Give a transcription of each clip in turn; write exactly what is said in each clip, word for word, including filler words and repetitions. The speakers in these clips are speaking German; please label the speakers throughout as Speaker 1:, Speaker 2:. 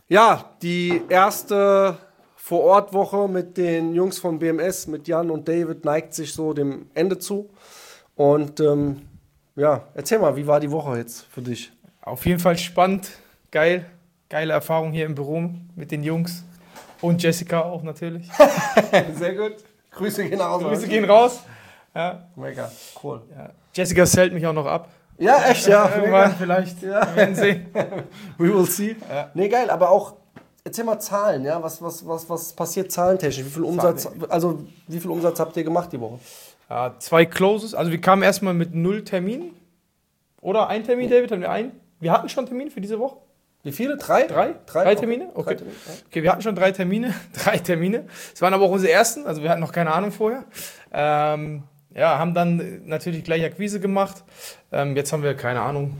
Speaker 1: Ja, die erste Vor-Ort-Woche mit den Jungs von B M S, mit Jan und David, neigt sich so dem Ende zu. Und ähm, ja, erzähl mal, wie war die Woche jetzt für dich?
Speaker 2: Auf jeden Fall spannend, geil, geile Erfahrung hier im Büro mit den Jungs und Jessica auch natürlich.
Speaker 1: Sehr gut. Grüße gehen raus.
Speaker 2: Grüße gehen raus. Ja.
Speaker 1: Mega, cool.
Speaker 2: Ja. Jessica zählt mich auch noch ab.
Speaker 1: Ja, echt, ja.
Speaker 2: Irgendwann vielleicht.
Speaker 1: Ja.
Speaker 2: Wir werden sehen.
Speaker 1: We will see.
Speaker 2: Ja.
Speaker 1: Nee, geil, aber auch, erzähl mal Zahlen, ja, was, was, was, was passiert zahlentechnisch? Wie viel Umsatz, also wie viel Umsatz habt ihr gemacht die Woche?
Speaker 2: Ja, zwei Closes, also wir kamen erstmal mit null Terminen. Oder ein Termin, David, haben wir einen? Wir hatten schon Termine für diese Woche?
Speaker 1: Wie viele? Drei?
Speaker 2: Drei?
Speaker 1: Drei,
Speaker 2: drei Termine? Okay.
Speaker 1: Drei Termine, ja.
Speaker 2: Okay, wir hatten schon drei Termine. drei Termine. Es waren aber auch unsere ersten, also wir hatten noch keine Ahnung vorher. Ähm, ja, haben dann natürlich gleich Akquise gemacht. Ähm, jetzt haben wir, keine Ahnung,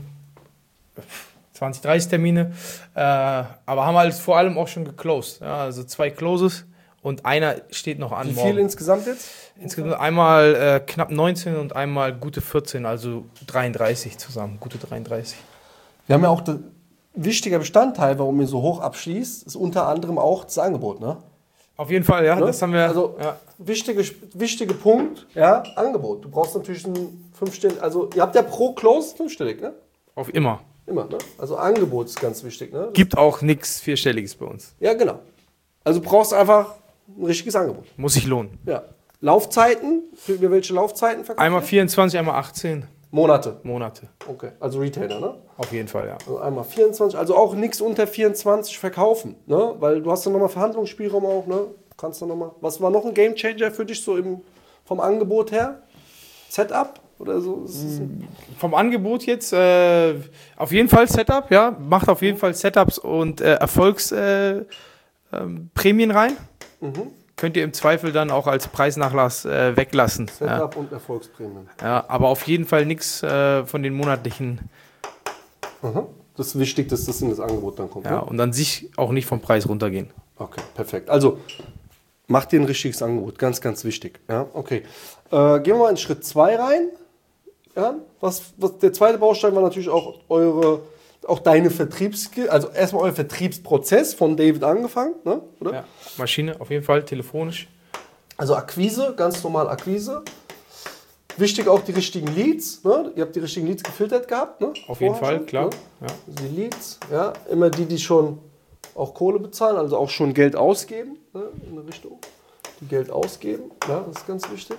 Speaker 2: zwanzig, dreißig Termine. Äh, aber haben halt vor allem auch schon geclosed. Ja, also zwei Closes und einer steht noch an.
Speaker 1: Wie
Speaker 2: morgen.
Speaker 1: viel insgesamt jetzt?
Speaker 2: Insgesamt einmal äh, knapp neunzehn und einmal gute vierzehn, also dreiunddreißig zusammen, gute dreiunddreißig.
Speaker 1: Wir haben ja auch ein wichtiger Bestandteil, warum ihr so hoch abschließt, ist unter anderem auch das Angebot, ne?
Speaker 2: Auf jeden Fall, ja,
Speaker 1: Ne?
Speaker 2: das haben wir.
Speaker 1: Also,
Speaker 2: ja.
Speaker 1: wichtige, wichtige Punkt, ja, Angebot. Du brauchst natürlich ein fünfstellig, also ihr habt ja pro Close fünfstellig, ne?
Speaker 2: Auf immer.
Speaker 1: Immer, ne? Also Angebot ist ganz wichtig, ne?
Speaker 2: Gibt auch nichts Vierstelliges bei uns.
Speaker 1: Ja, genau. Also du brauchst einfach ein richtiges Angebot.
Speaker 2: Muss sich lohnen.
Speaker 1: Ja. Laufzeiten, für über welche Laufzeiten verkauft
Speaker 2: Einmal
Speaker 1: ihr?
Speaker 2: vierundzwanzig, einmal achtzehn
Speaker 1: Monate.
Speaker 2: Monate.
Speaker 1: Okay, also Retailer, ne?
Speaker 2: Auf jeden Fall, ja.
Speaker 1: Also einmal vierundzwanzig, also auch nichts unter vierundzwanzig verkaufen, ne? Weil du hast dann nochmal Verhandlungsspielraum auch, ne? Kannst du nochmal. Was war noch ein Gamechanger für dich so im, vom Angebot her? Setup oder so? Ist es ein
Speaker 2: Vom Angebot jetzt, äh, auf jeden Fall Setup, ja. Macht auf jeden Fall Setups und äh, Erfolgsprämien äh, ähm, Prämien rein.
Speaker 1: mhm.
Speaker 2: Könnt ihr im Zweifel dann auch als Preisnachlass äh, weglassen.
Speaker 1: Setup und Erfolgsprämien.
Speaker 2: Ja. Ja, aber auf jeden Fall nichts äh, von den monatlichen.
Speaker 1: Mhm. Das ist wichtig, dass das in das Angebot dann kommt.
Speaker 2: Ja,
Speaker 1: Ne?
Speaker 2: und an sich auch nicht vom Preis runtergehen.
Speaker 1: Okay, perfekt. Also mach dir ein richtiges Angebot, ganz, ganz wichtig. Ja, okay. Äh, gehen wir mal in Schritt zwei rein. Ja, was, was, der zweite Baustein war natürlich auch eure, auch deine Vertriebs, also erstmal euer Vertriebsprozess von David angefangen, ne? Oder?
Speaker 2: Ja. Maschine, auf jeden Fall, telefonisch.
Speaker 1: Also Akquise, ganz normal Akquise. Wichtig auch die richtigen Leads. Ne? Ihr habt die richtigen Leads gefiltert gehabt. Ne?
Speaker 2: Auf jeden
Speaker 1: Vorher
Speaker 2: Fall,
Speaker 1: schon,
Speaker 2: klar.
Speaker 1: Ne?
Speaker 2: Ja.
Speaker 1: Also die Leads, ja, immer die, die schon auch Kohle bezahlen, also auch schon Geld ausgeben, ne? In eine Richtung. Die Geld ausgeben, ja, das ist ganz wichtig.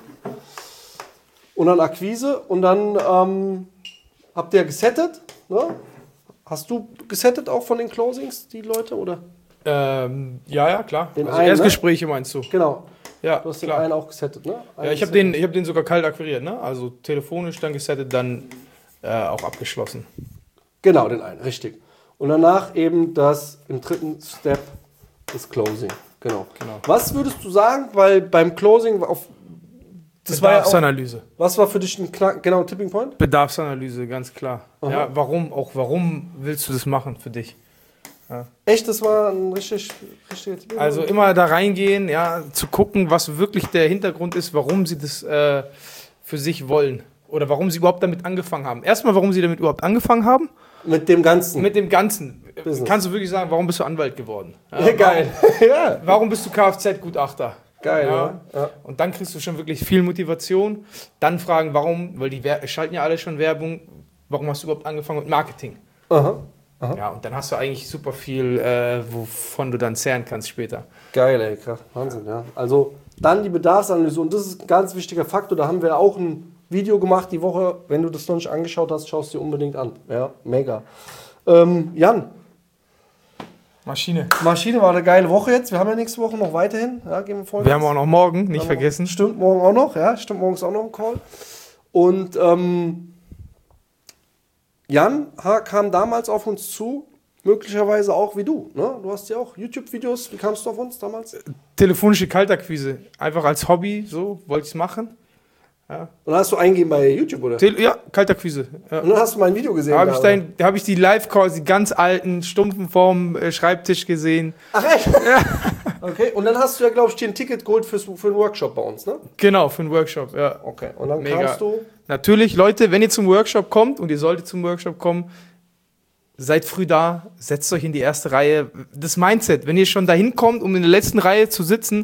Speaker 1: Und dann Akquise und dann ähm, habt ihr gesettet. Ne? Hast du gesettet auch von den Closings, die Leute, oder?
Speaker 2: Ähm, ja, ja, klar.
Speaker 1: Den
Speaker 2: Also
Speaker 1: einen,
Speaker 2: Erstgespräche meinst du?
Speaker 1: Genau.
Speaker 2: Ja,
Speaker 1: Du hast den
Speaker 2: klar.
Speaker 1: einen auch gesettet, ne? Einen
Speaker 2: Ja, ich habe
Speaker 1: gesettet.
Speaker 2: den, ich hab den sogar kalt akquiriert, ne? Also telefonisch dann gesettet, dann äh, auch abgeschlossen.
Speaker 1: Genau, den einen, richtig. Und danach eben das im dritten Step das Closing. Genau.
Speaker 2: Genau.
Speaker 1: Was würdest du sagen, weil beim Closing auf das war ja auch,
Speaker 2: Bedarfsanalyse.
Speaker 1: was war für dich ein klar, genau Tipping Point?
Speaker 2: Bedarfsanalyse, ganz klar.
Speaker 1: Aha.
Speaker 2: Ja, warum, auch warum willst du das machen für dich?
Speaker 1: Echt, das war ein richtig richtiger Tipping Point.
Speaker 2: Also immer da reingehen, ja, zu gucken, was wirklich der Hintergrund ist, warum sie das äh, für sich wollen. Oder warum sie überhaupt damit angefangen haben. Erstmal, warum sie damit überhaupt angefangen haben.
Speaker 1: mit dem ganzen.
Speaker 2: Mit dem Ganzen.
Speaker 1: Business.
Speaker 2: Kannst du wirklich sagen, warum bist du Anwalt geworden? Ja,
Speaker 1: ja, geil. ja.
Speaker 2: Warum bist du Kfz-Gutachter?
Speaker 1: Geil,
Speaker 2: ja.
Speaker 1: ja. Ja.
Speaker 2: Und dann kriegst du schon wirklich viel Motivation. Dann fragen, warum, weil die Wer- schalten ja alle schon Werbung, warum hast du überhaupt angefangen mit Marketing?
Speaker 1: Aha. Aha.
Speaker 2: Ja, und dann hast du eigentlich super viel, äh, wovon du dann zehren kannst später.
Speaker 1: Geil, ey, krass. Wahnsinn, ja. Also dann die Bedarfsanalyse und das ist ein ganz wichtiger Faktor. Da haben wir auch ein Video gemacht die Woche. Wenn du das noch nicht angeschaut hast, schaust dir unbedingt an. Ja, mega. Ähm, Jan,
Speaker 2: Maschine.
Speaker 1: Maschine war eine geile Woche jetzt. Wir haben ja nächste Woche noch weiterhin. Ja, gehen wir vorwärts.
Speaker 2: Wir haben auch noch morgen, nicht
Speaker 1: Haben wir-
Speaker 2: vergessen.
Speaker 1: Stimmt, morgen auch noch. Ja, stimmt, morgen ist auch noch ein Call. Und ähm, Jan ha- kam damals auf uns zu, möglicherweise auch wie du. Ne? Du hast ja auch YouTube-Videos. Wie kamst du auf uns damals?
Speaker 2: Telefonische Kaltakquise. Einfach als Hobby, so, wollte ich es machen.
Speaker 1: Und dann hast du eingegeben bei YouTube, oder?
Speaker 2: Tele ja, Kaltakquise. Ja.
Speaker 1: Und dann hast du mein Video gesehen.
Speaker 2: Da habe ich,
Speaker 1: da,
Speaker 2: dein- da hab ich die Live-Calls, die ganz alten, stumpfen vom äh, Schreibtisch gesehen.
Speaker 1: Ach echt? Okay, und dann hast du ja, glaube ich, dir ein Ticket geholt fürs, für einen Workshop bei uns, ne?
Speaker 2: Genau, für einen Workshop, ja.
Speaker 1: Okay, und dann
Speaker 2: Mega.
Speaker 1: kamst du...
Speaker 2: Natürlich, Leute, wenn ihr zum Workshop kommt, und ihr solltet zum Workshop kommen, seid früh da, setzt euch in die erste Reihe. Das Mindset, wenn ihr schon dahin kommt, um in der letzten Reihe zu sitzen,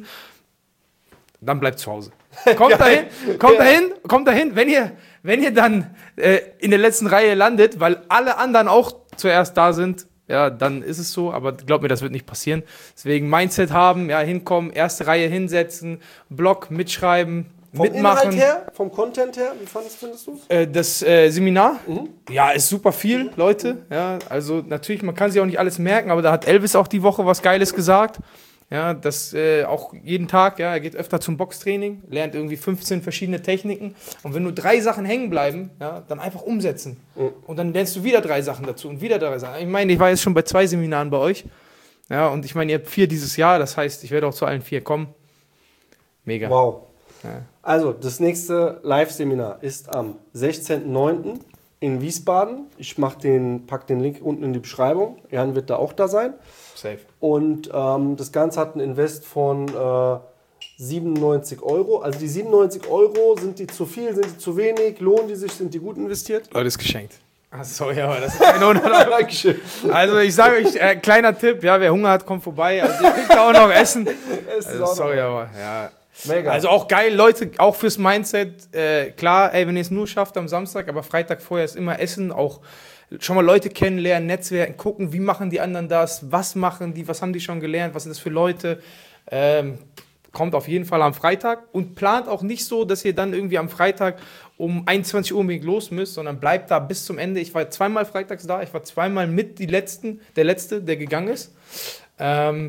Speaker 2: dann bleibt zu Hause. Kommt dahin, kommt ja. dahin, kommt dahin. Wenn ihr, wenn ihr dann äh, in der letzten Reihe landet, weil alle anderen auch zuerst da sind, ja, dann ist es so. Aber glaubt mir, das wird nicht passieren. Deswegen Mindset haben, ja, hinkommen, erste Reihe hinsetzen, Blog mitschreiben,
Speaker 1: vom
Speaker 2: mitmachen.
Speaker 1: Inhalt her, vom Content her, wie fandest, findest du es?
Speaker 2: Äh, das äh, Seminar,
Speaker 1: Mhm.
Speaker 2: ja, ist super viel, Leute. Ja, also natürlich, man kann sich auch nicht alles merken, aber da hat Elvis auch die Woche was Geiles gesagt. Ja, das äh, auch jeden Tag, ja, er geht öfter zum Boxtraining, lernt irgendwie fünfzehn verschiedene Techniken. Und wenn nur drei Sachen hängen bleiben, ja, dann einfach umsetzen.
Speaker 1: Mhm.
Speaker 2: Und dann lernst du wieder drei Sachen dazu und wieder drei Sachen. Ich meine, ich war jetzt schon bei zwei Seminaren bei euch. Ja, und ich meine, ihr habt vier dieses Jahr, das heißt, ich werde auch zu allen vier kommen. Mega.
Speaker 1: Wow.
Speaker 2: Ja.
Speaker 1: Also, das nächste Live-Seminar ist am sechzehnten neunten in Wiesbaden. Ich mach den, pack den Link unten in die Beschreibung. Jan wird da auch da sein.
Speaker 2: Safe.
Speaker 1: Und ähm, das Ganze hat einen Invest von äh, siebenundneunzig Euro. Also die siebenundneunzig Euro, sind die zu viel, sind die zu wenig, lohnen die sich, sind die gut investiert?
Speaker 2: Leute, ist geschenkt. Ach so, ja, aber das ist keine hundert Euro.
Speaker 1: Dankeschön.
Speaker 2: Also ich sage euch, äh, kleiner Tipp, ja, wer Hunger hat, kommt vorbei. Also ihr kriegt auch noch Essen.
Speaker 1: Es ist
Speaker 2: Also,
Speaker 1: auch
Speaker 2: sorry,
Speaker 1: noch-
Speaker 2: aber ja.
Speaker 1: Mega.
Speaker 2: Also auch geil, Leute, auch fürs Mindset. Äh, klar, ey, wenn ihr es nur schafft am Samstag, aber Freitag vorher ist immer Essen, auch schon mal Leute kennenlernen, Netzwerken, gucken, wie machen die anderen das, was machen die, was haben die schon gelernt, was sind das für Leute. Ähm, kommt auf jeden Fall am Freitag und plant auch nicht so, dass ihr dann irgendwie am Freitag um einundzwanzig Uhr unbedingt los müsst, sondern bleibt da bis zum Ende. Ich war zweimal freitags da, ich war zweimal mit die letzten, der Letzte, der gegangen ist. Ähm,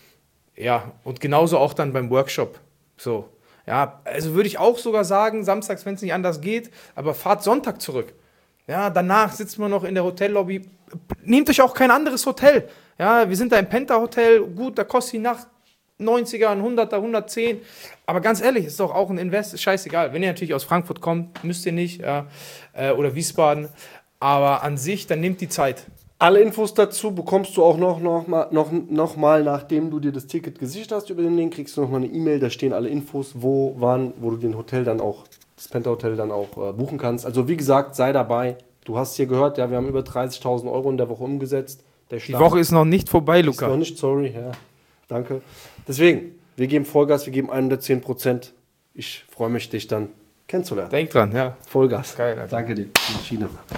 Speaker 2: ja, und genauso auch dann beim Workshop. So, ja, also würde ich auch sogar sagen, samstags, wenn es nicht anders geht, aber fahrt Sonntag zurück. Ja, danach sitzt man noch in der Hotellobby. Nehmt euch auch kein anderes Hotel. Ja, wir sind da im Penta-Hotel. Gut, da kostet die Nacht neunziger, ein hunderter, hundertzehn. Aber ganz ehrlich, ist doch auch ein Invest, ist scheißegal. Wenn ihr natürlich aus Frankfurt kommt, müsst ihr nicht. Ja, äh, oder Wiesbaden. Aber an sich, dann nehmt die Zeit.
Speaker 1: Alle Infos dazu bekommst du auch noch, noch, mal, noch, noch mal, nachdem du dir das Ticket gesichert hast über den Link, kriegst du noch mal eine E-Mail, da stehen alle Infos, wo, wann, wo du den Hotel dann auch, das Penta-Hotel dann auch äh, buchen kannst. Also wie gesagt, sei dabei. Du hast hier gehört, ja, wir haben über dreißigtausend Euro in der Woche umgesetzt. Der
Speaker 2: Die Woche ist noch nicht vorbei,
Speaker 1: ist
Speaker 2: Luca.
Speaker 1: noch nicht, sorry, ja, danke. Deswegen, wir geben Vollgas, wir geben hundertzehn Prozent. Ich freue mich, dich dann kennenzulernen.
Speaker 2: Denk dran, ja.
Speaker 1: Vollgas.
Speaker 2: Geil, Alter.
Speaker 1: Danke dir. Maschine.